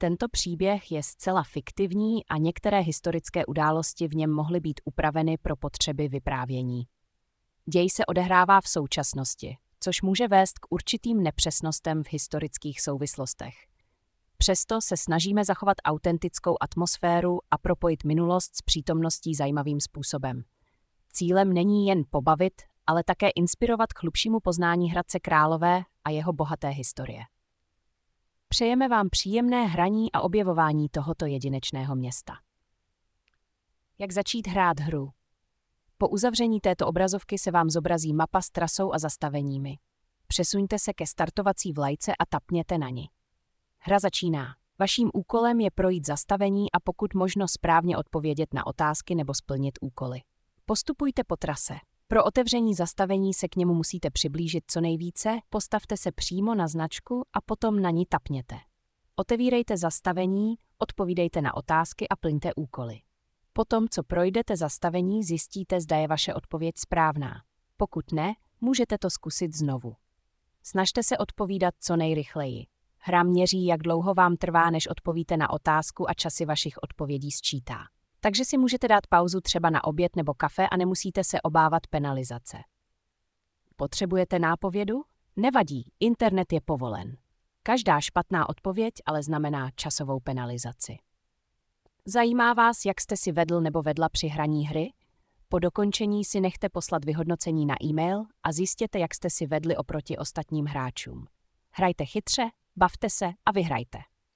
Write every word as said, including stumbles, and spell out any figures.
Tento příběh je zcela fiktivní a některé historické události v něm mohly být upraveny pro potřeby vyprávění. Děj se odehrává v současnosti, což může vést k určitým nepřesnostem v historických souvislostech. Přesto se snažíme zachovat autentickou atmosféru a propojit minulost s přítomností zajímavým způsobem. Cílem není jen pobavit, ale také inspirovat k hlubšímu poznání Hradce Králové a jeho bohaté historie. Přejeme vám příjemné hraní a objevování tohoto jedinečného města. Jak začít hrát hru? Po uzavření této obrazovky se vám zobrazí mapa s trasou a zastaveními. Přesuňte se ke startovací vlajce a tapněte na ni. Hra začíná. Vaším úkolem je projít zastavení a pokud možno správně odpovědět na otázky nebo splnit úkoly. Postupujte po trase. Pro otevření zastavení se k němu musíte přiblížit co nejvíce, postavte se přímo na značku a potom na ní tapněte. Otevírejte zastavení, odpovídejte na otázky a plňte úkoly. Potom, co projdete zastavení, zjistíte, zda je vaše odpověď správná. Pokud ne, můžete to zkusit znovu. Snažte se odpovídat co nejrychleji. Hra měří, jak dlouho vám trvá, než odpovíte na otázku a časy vašich odpovědí sčítá. Takže si můžete dát pauzu třeba na oběd nebo kafe a nemusíte se obávat penalizace. Potřebujete nápovědu? Nevadí, internet je povolen. Každá špatná odpověď ale znamená časovou penalizaci. Zajímá vás, jak jste si vedl nebo vedla při hraní hry? Po dokončení si nechte poslat vyhodnocení na e-mail a zjistěte, jak jste si vedli oproti ostatním hráčům. Hrajte chytře, bavte se a vyhrajte.